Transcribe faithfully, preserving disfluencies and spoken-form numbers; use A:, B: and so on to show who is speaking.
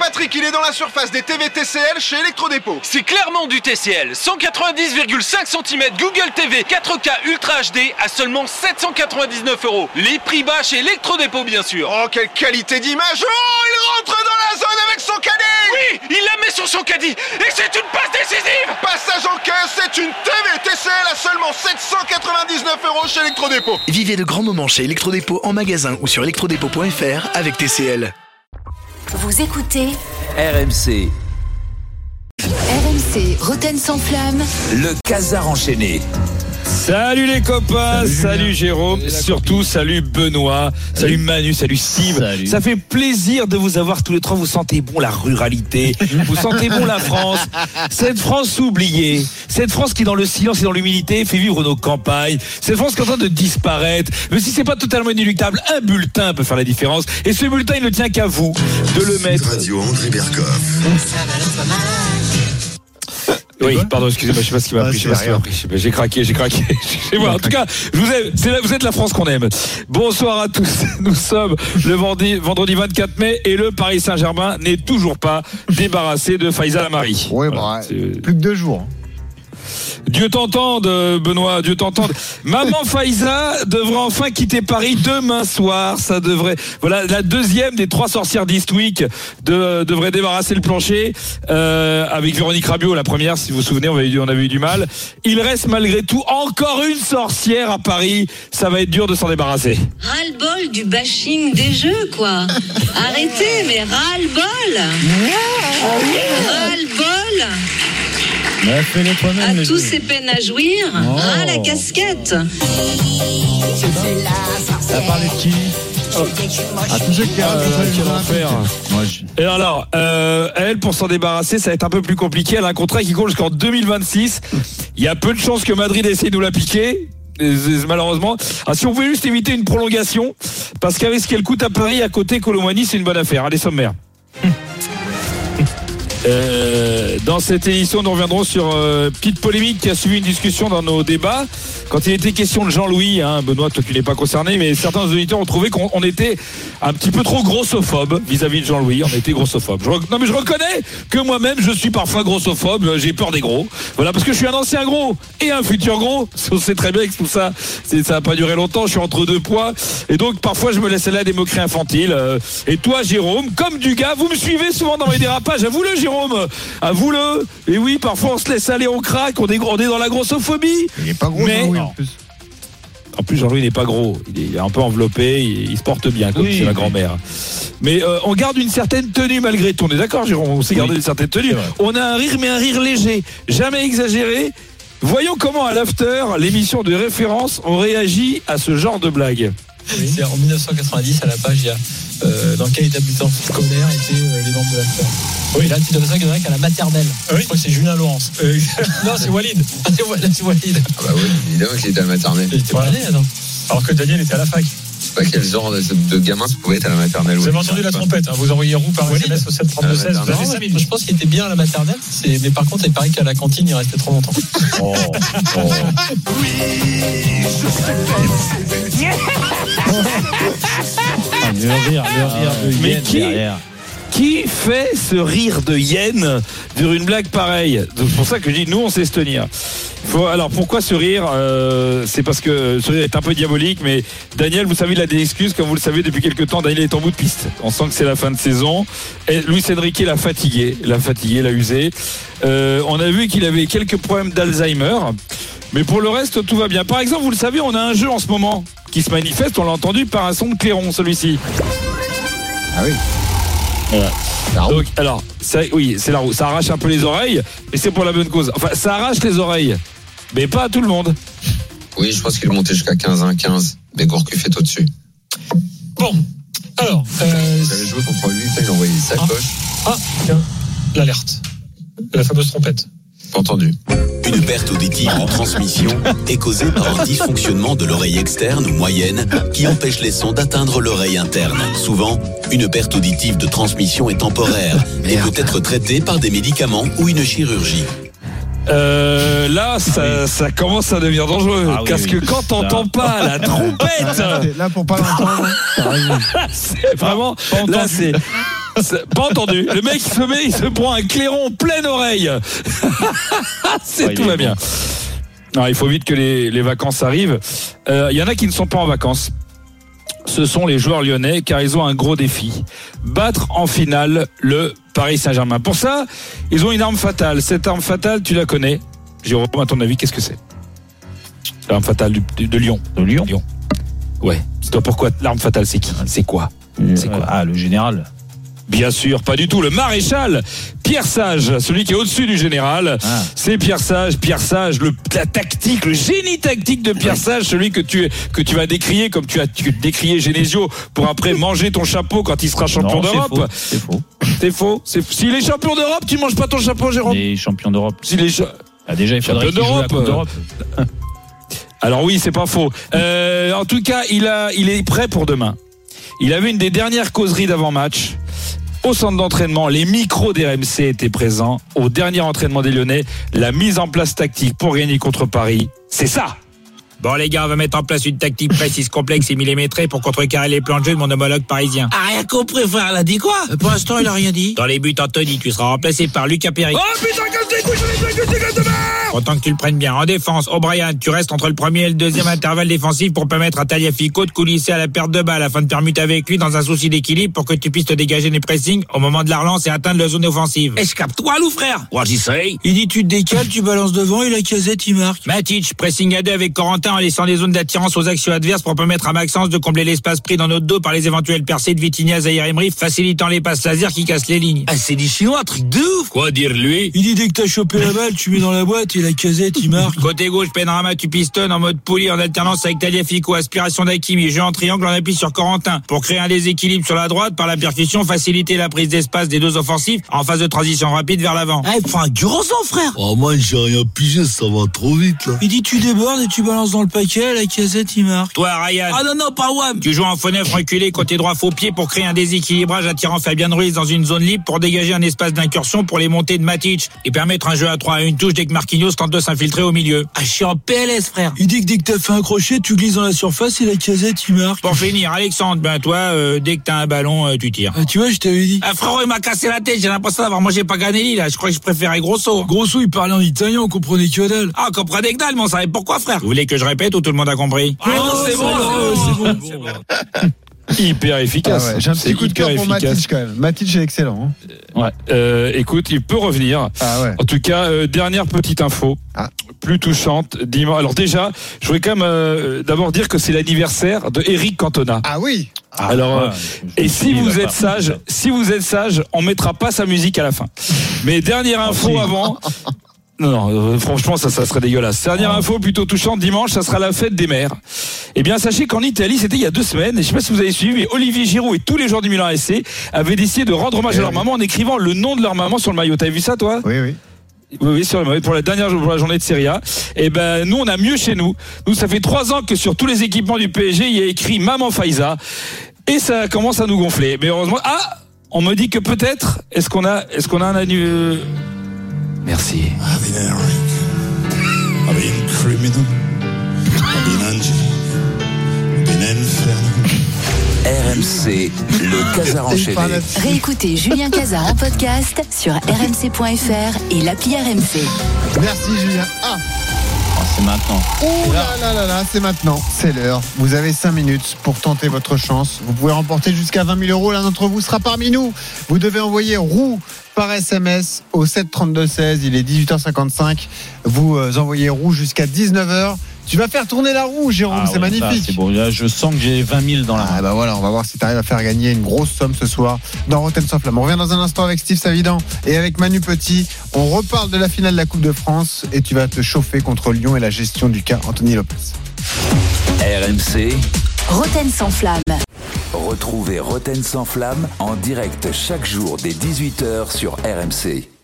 A: Patrick, il est dans la surface des T V T C L chez Electrodépôt.
B: C'est clairement du T C L. cent quatre-vingt-dix virgule cinq centimètres Google T V quatre K Ultra H D à seulement sept cent quatre-vingt-dix-neuf euros. Les prix bas chez Electrodépôt, bien sûr.
A: Oh, quelle qualité d'image! Oh, il rentre dans la zone avec son caddie!
B: Oui, il la met sur son caddie et c'est une passe décisive!
A: Passage en caisse, c'est une T V T C L à seulement sept cent quatre-vingt-dix-neuf euros chez Electrodépôt.
C: Vivez de grands moments chez Electrodépôt en magasin ou sur electrodépôt point f r avec T C L.
D: Vous écoutez
E: R M C.
D: R M C, Rotten sans flamme.
E: Le Casar enchaîné.
F: Salut les copains, salut, salut Jérôme, salut surtout salut Benoît, salut, salut Manu, salut Steve. Salut. Ça fait plaisir de vous avoir tous les trois. Vous sentez bon la ruralité, vous sentez bon la France, cette France oubliée, cette France qui dans le silence et dans l'humilité fait vivre nos campagnes, cette France qui est en train de disparaître. Mais si c'est pas totalement inéluctable, un bulletin peut faire la différence. Et ce bulletin, il ne tient qu'à vous de le mettre.
G: Radio André Berkoff.
F: Oui, pardon, excusez-moi, je sais pas ce qui m'a pris, je sais pas ce qui m'a pris. J'ai craqué, j'ai craqué. En tout cas, je vous aime, c'est là, vous êtes la France qu'on aime. Bonsoir à tous. Nous sommes le vendredi, vendredi vingt-quatre mai et le Paris Saint-Germain n'est toujours pas débarrassé de Faiza Lamari.
H: Oui, bah, voilà, plus que deux jours.
F: Dieu t'entende, Benoît, Dieu t'entende. Maman Faiza devrait enfin quitter Paris demain soir. Ça devrait. Voilà, la deuxième des trois sorcières d'Eastwick de, devrait débarrasser le plancher euh, avec Véronique Rabiot. La première, si vous vous souvenez, on avait, eu, on avait eu du mal. Il reste malgré tout encore une sorcière à Paris. Ça va être dur de s'en débarrasser.
I: Ras-le-bol du bashing des jeux, quoi. Arrêtez, mais ras-le-bol. Ras-le-bol.
H: Bah, fais-les toi-même,
I: à tous ces peines à jouir, oh. Ras la casquette.
H: Ça parlait de qui? Oh. À tous ceux qui
F: quel enfer. Et alors, euh, elle, pour s'en débarrasser, ça va être un peu plus compliqué. Elle a un contrat qui court jusqu'en deux mille vingt-six. Il y a peu de chances que Madrid essaie de nous la piquer. Malheureusement. Alors, si on pouvait juste éviter une prolongation, parce qu'avec ce qu'elle coûte à Paris, à côté Colomani, c'est une bonne affaire. Allez, sommaire. Euh, dans cette édition, nous reviendrons sur euh, petite polémique qui a suivi une discussion dans nos débats. Quand il était question de Jean-Louis, hein, Benoît, toi tu n'es pas concerné, mais certains auditeurs ont trouvé qu'on on était un petit peu trop grossophobe vis-à-vis de Jean-Louis. On était grossophobe. Je, non mais je reconnais que moi-même je suis parfois grossophobe. J'ai peur des gros. Voilà, parce que je suis un ancien gros et un futur gros. On sait très bien que tout ça, c'est, ça n'a pas duré longtemps. Je suis entre deux poids et donc parfois je me laisse aller à des moqueries infantiles. Euh, et toi, Jérôme, comme du gars, vous me suivez souvent dans mes dérapages. Avoue-le, Jérôme. Avoue-le. Et oui, parfois on se laisse aller, on craque, on est, on est dans la grossophobie.
H: Il n'est pas gros, mais Jean-Louis, en plus.
F: En plus, Jean-Louis n'est pas gros. Il est un peu enveloppé, il, il se porte bien, comme oui, chez la grand-mère. Mais euh, on garde une certaine tenue malgré tout. On est d'accord, Jérôme? On sait garder oui. une certaine tenue. On a un rire, mais un rire léger, jamais exagéré. Voyons comment, à l'after, l'émission de référence, on réagit à ce genre de blague.
J: Oui. C'est en dix-neuf cent quatre-vingt-dix, à la page, il y a euh, dans quel établissement scolaire étaient euh, les membres de l'after. Oui, là, tu donnes ça qu'il y en a qu'à la maternelle. Oui. Je crois que c'est Julien Laurence. Euh, non, c'est Walid. Ah, c'est, c'est Walid.
K: Ah bah oui, évidemment qu'il était à la maternelle.
J: Il était pas allé, attends. Alors que Daniel était à la fac.
K: Je sais pas quel genre de, de gamin ça pouvait être à la maternelle.
J: Vous avez entendu la trompette, hein, vous envoyez roue par S M S au sept trente-deux seize. Vous avez cinq minutes. Je pense qu'il était bien à la maternelle, c'est... mais par contre, il paraît qu'à la cantine, il restait trop longtemps. Oh, oh. Oui, je suis
H: ah, le rire, le rire de
F: mais
H: Yen
F: qui,
H: derrière.
F: Qui fait ce rire de Yen sur une blague pareille? C'est pour ça que je dis, nous, on sait se tenir. Faut, alors, pourquoi ce rire euh, c'est parce que ce rire est un peu diabolique, mais Daniel, vous savez, il a des excuses. Comme vous le savez, depuis quelques temps, Daniel est en bout de piste. On sent que c'est la fin de saison. Et Luis Enrique l'a fatigué, l'a fatigué, l'a usé. Euh, on a vu qu'il avait quelques problèmes d'Alzheimer. Mais pour le reste, tout va bien. Par exemple, vous le savez, on a un jeu en ce moment qui se manifeste, on l'a entendu, par un son de clairon, celui-ci.
H: Ah oui.
F: Voilà. Donc, alors, ça, oui, c'est la roue. Ça arrache un peu les oreilles, mais c'est pour la bonne cause. Enfin, ça arrache les oreilles, mais pas à tout le monde.
K: Oui, je pense qu'il est monté jusqu'à quinze un quinze, mais Gourcuff est au-dessus.
J: Bon, alors... Euh...
K: Il avait joué contre lui, il a envoyé sa
J: ah.
K: coche.
J: Ah, tiens, l'alerte. La fameuse trompette.
K: Entendu.
G: Une perte auditive de transmission est causée par un dysfonctionnement de l'oreille externe ou moyenne qui empêche les sons d'atteindre l'oreille interne. Souvent, une perte auditive de transmission est temporaire et peut être traitée par des médicaments ou une chirurgie.
F: Euh, là, ça, ça commence à devenir dangereux. Ah, oui, parce oui, que quand t'entends pas la trompette,
H: là pour pas l'entendre,
F: c'est vraiment. Là, c'est. C'est- Pas entendu. Le mec il se met, il se prend un clairon pleine oreille. C'est
H: Ouais,
F: tout
H: il est
F: va bien. Non, il faut vite que les, les vacances arrivent. Il euh, y en a qui ne sont pas en vacances. Ce sont les joueurs lyonnais car ils ont un gros défi. Battre en finale le Paris Saint-Germain. Pour ça, ils ont une arme fatale. Cette arme fatale, tu la connais. Jérôme, à ton avis, qu'est-ce que c'est? L'arme fatale de, de, de Lyon.
H: De Lyon.
F: Lyon. Ouais. Dis-toi pourquoi l'arme fatale, c'est qui? C'est quoi? C'est quoi?
H: Ah, le général.
F: Bien sûr, pas du tout. Le maréchal Pierre Sage, celui qui est au-dessus du général,
H: Ah.
F: c'est Pierre Sage. Pierre Sage, le, la tactique, le génie tactique de Pierre Sage, celui que tu que tu vas décrier comme tu as tu décrié Genesio pour après manger ton chapeau quand il sera champion
H: Non, c'est
F: d'Europe.
H: faux. C'est faux.
F: C'est faux. C'est, s'il est champion d'Europe, tu manges pas ton chapeau, Jérôme.
H: Les champions d'Europe.
F: S'il est cha-
H: Ah, déjà, il faudrait
F: Champion
H: qu'il joue la Coupe
F: d'Europe.
H: d'Europe.
F: Alors oui, c'est pas faux. Euh, en tout cas, il a, il est prêt pour demain. Il avait une des dernières causeries d'avant-match. Au centre d'entraînement, les micros des R M C étaient présents. Au dernier entraînement des Lyonnais, la mise en place tactique pour gagner contre Paris, c'est ça.
L: Bon les gars, on va mettre en place une tactique précise, complexe et millimétrée pour contrecarrer les plans de jeu de mon homologue parisien.
M: Ah, rien compris, frère, elle a dit quoi? Pour l'instant, il a rien dit.
L: Dans les buts, Anthony, tu seras remplacé par Lucas Perry.
B: Oh putain, que c'est couilles, j'en ai plein que c'est que de merde.
L: Autant que tu le prennes bien. En défense, O'Brien, tu restes entre le premier et le deuxième intervalle défensif pour permettre à Taliafico de coulisser à la perte de balle afin de permuter avec lui dans un souci d'équilibre pour que tu puisses te dégager des pressings au moment de la relance et atteindre la zone offensive.
M: Escape-toi, loup, frère.
L: What you say?
M: Il dit tu te décales, tu balances devant et la casette, il marque.
L: Matic, pressing à deux avec Corentin en laissant des zones d'attirance aux actions adverses pour permettre à Maxence de combler l'espace pris dans notre dos par les éventuelles percées de Vitinha, Zahir Emery, facilitant les passes laser qui cassent les lignes.
M: Ah, c'est des chinois, truc de ouf.
L: Quoi dire lui?
M: Il dit dès que t'as chopé la balle, tu mets dans la boîte et la casette, il marque.
L: Côté gauche, Penrama, tu pistonnes en mode poulie en alternance avec Taliafico, aspiration d'Hakimi, jeu en triangle en appui sur Corentin pour créer un déséquilibre sur la droite par la percussion, faciliter la prise d'espace des deux offensifs en phase de transition rapide vers l'avant.
M: Ah, il prend un dur sang, frère.
N: Oh, moi, j'ai rien pigé, ça va trop vite, là.
M: Il dit tu débordes et tu balances dans le paquet, la casette, il marque.
L: Toi, Ryan.
M: Ah non, non, pas Wam.
L: Tu joues en faux neuf reculé côté droit faux pied pour créer un déséquilibrage attirant Fabian Ruiz dans une zone libre pour dégager un espace d'incursion pour les montées de Matic et permettre un jeu à trois à une touche dès que Marquinhos tente de s'infiltrer au milieu.
M: Ah, je suis en P L S, frère. Il dit que dès que t'as fait un crochet, tu glisses dans la surface et la casette, il marque.
L: Pour finir, Alexandre, ben toi, euh, dès que t'as un ballon, euh, tu tires.
M: Ah, tu vois, je t'avais dit.
L: Ah frérot, il m'a cassé la tête, j'ai l'impression d'avoir mangé Paganelli là, je crois que je préférais Grosso.
M: Grosso, il parlait en italien, on comprenait que dalle.
L: Ah, on comprenait que dalle, mais on savait pourquoi, frère. Vous voulez que je répète ou tout le monde a compris?
M: Ah, non, c'est bon, c'est bon, c'est bon.
F: Hyper efficace.
O: Ah ouais, j'ai un petit
F: C'est
O: coup de cœur
F: hyper
O: pour
F: efficace.
O: Matic quand même. Matic est excellent. Hein.
F: Ouais. Euh, écoute, il peut revenir.
O: Ah ouais.
F: En tout cas, euh, dernière petite info,
O: Ah.
F: plus touchante. Dimanche. Alors déjà, je voudrais quand même euh, d'abord dire que c'est l'anniversaire de Eric Cantona.
O: Ah oui.
F: Ah, Alors, euh, et si vous êtes sage, si vous êtes sage, on mettra pas sa musique à la fin. Mais dernière info
H: si.
F: avant. Non, non, euh, franchement, ça, ça serait dégueulasse. Dernière
H: Oh.
F: info plutôt touchante, dimanche, ça sera la fête des mères. Eh bien, sachez qu'en Italie, c'était il y a deux semaines, et je sais pas si vous avez suivi, mais Olivier Giroud et tous les joueurs du Milan A S avaient décidé de rendre hommage
O: Eh
F: à leur
O: oui.
F: maman en écrivant le nom de leur maman sur le maillot. T'as vu ça, toi?
O: Oui, oui.
F: Oui, oui, sur le maillot, pour la dernière pour la journée de Serie A. Et ben, nous, on a mieux chez nous. Nous, ça fait trois ans que sur tous les équipements du P S G, il y a écrit Maman Faiza. Et ça commence à nous gonfler. Mais heureusement, ah! On me dit que peut-être, est-ce qu'on a, est-ce qu'on a un annu, merci.
N: I've been Eric. I've been criminal. I've been angel. I've been infernal.
E: R M C, le Casar enchaîné.
D: Réécoutez Julien Casar en podcast sur r m c point f r et l'appli R M C.
O: Merci Julien. Ah.
H: Oh, c'est maintenant.
O: Oh là là là là, c'est maintenant, c'est l'heure. Vous avez cinq minutes pour tenter votre chance. Vous pouvez remporter jusqu'à vingt mille euros. L'un d'entre vous sera parmi nous. Vous devez envoyer roue par S M S au sept trente-deux seize. Il est dix-huit heures cinquante-cinq. Vous euh, envoyez roue jusqu'à dix-neuf heures. Tu vas faire tourner la roue, Jérôme,
H: Ah
O: c'est
H: ouais, ça,
O: magnifique.
H: c'est bon. Là, je sens que j'ai vingt mille dans la main.
O: Ah bah voilà, on va voir si tu arrives à faire gagner une grosse somme ce soir dans Rotten sans flamme. On revient dans un instant avec Steve Savidan et avec Manu Petit. On reparle de la finale de la Coupe de France et tu vas te chauffer contre Lyon et la gestion du cas Anthony Lopez.
E: R M C,
D: Rotten sans flamme.
E: retrouvez Rotten sans flamme en direct chaque jour dès dix-huit heures sur R M C.